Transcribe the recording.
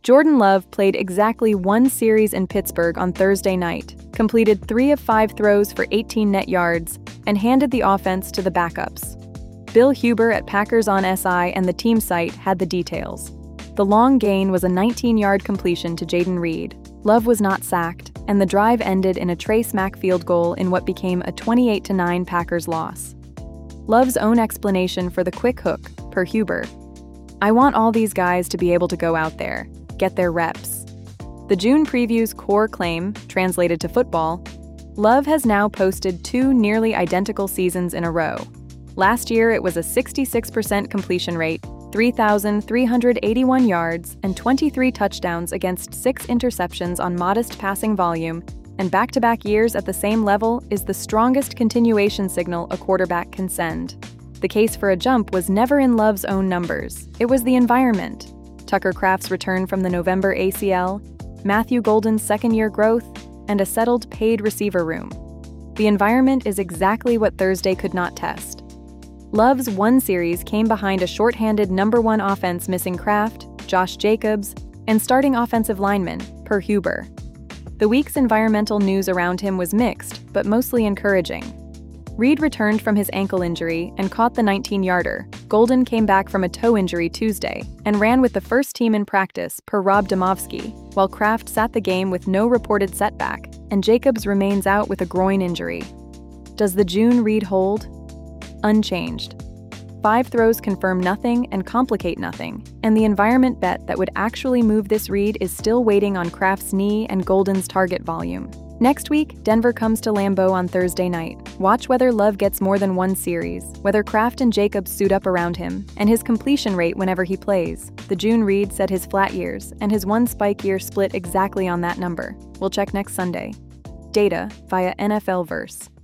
Jordan Love played exactly one series in Pittsburgh on Thursday night, completed 3 of 5 throws for 18 net yards, and handed the offense to the backups. Bill Huber at Packers on SI and the team site had the details. The long gain was a 19-yard completion to Jayden Reed. Love was not sacked, and the drive ended in a Trace Mack field goal in what became a 28-9 Packers loss. Love's own explanation for the quick hook, per Huber: "I want all these guys to be able to go out there, get their reps." The June preview's core claim, translated to football: Love has now posted 2 nearly identical seasons in a row. Last year, it was a 66% completion rate, 3,381 yards, and 23 touchdowns against 6 interceptions on modest passing volume, and back-to-back years at the same level is the strongest continuation signal a quarterback can send. The case for a jump was never in Love's own numbers. It was the environment. Tucker Kraft's return from the November ACL, Matthew Golden's second-year growth, and a settled paid receiver room. The environment is exactly what Thursday could not test. Love's one series came behind a shorthanded number 1 offense missing Kraft, Josh Jacobs, and starting offensive linemen, per Huber. The week's environmental news around him was mixed, but mostly encouraging. Reed returned from his ankle injury and caught the 19-yarder. Golden came back from a toe injury Tuesday and ran with the first team in practice, per Rob Demovsky, while Kraft sat the game with no reported setback, and Jacobs remains out with a groin injury. Does the June read hold? Unchanged. 5 throws confirm nothing and complicate nothing, and the environment bet that would actually move this read is still waiting on Kraft's knee and Golden's target volume. Next week, Denver comes to Lambeau on Thursday night. Watch whether Love gets more than one series, whether Kraft and Jacobs suit up around him, and his completion rate whenever he plays. The June read said his flat years and his one spike year split exactly on that number. We'll check next Sunday. Data via NFL Verse.